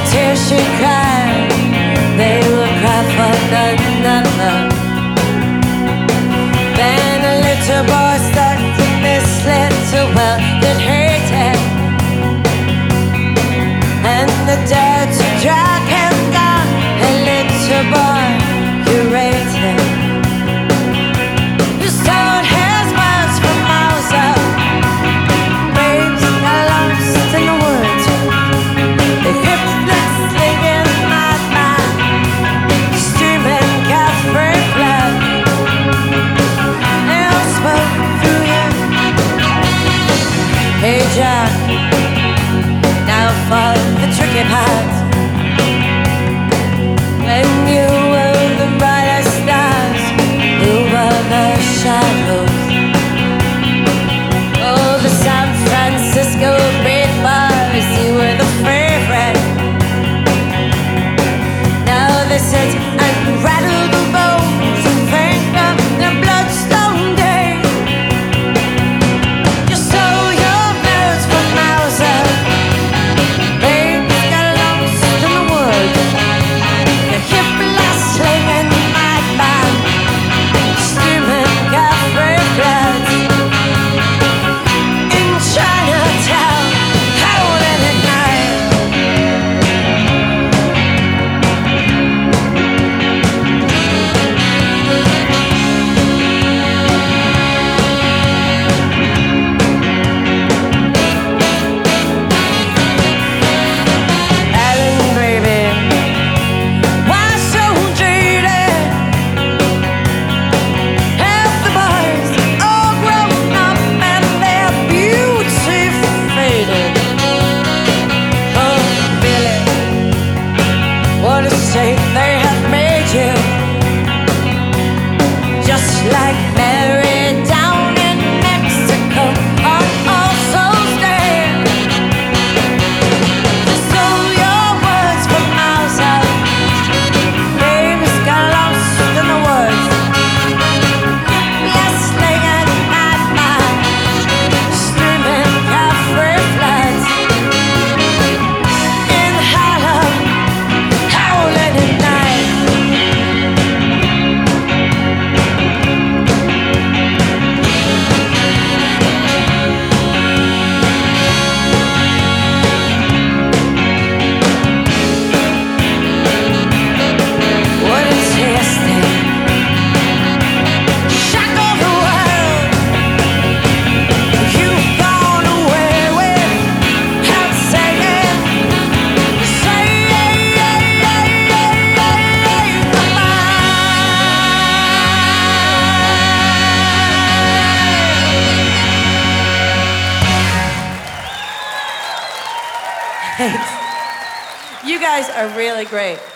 tears she cried, they would cry for another. Then a little boy stuck in this little well that hated, and the dirty drag him down. A little boy you rated, you sold his words for miles up. Babes got lost in the woods, the hipless singing madman, streaming Catholic blood. They all spoke through you. Hey Jack, now for the tricky part. When you were the brightest stars, you were the shadows. Oh, the San Francisco beat bars, you were the favorite. Now they sit and rattle the bones and think of the bloodstone day. You sow your nerves for Mauser. Babes got lost in the woods, the hip-less slinging madman, streaming Catholic blood. In Chinatown, howling at night. Alan, baby, why so jaded? Half the boys all grown up and their beauty faded. Oh, Billy, what a shame they have made you. Just like Mary down in Mexico on All Souls Day. You stole your words from Mauser. Babes got lost in the woods. Yes, singing madman, streaming Catholic floods. In Harlem, howling at night. What a tasty shock of the world you've gone away with. I'm saying, goodbye. Thanks. You guys are really great.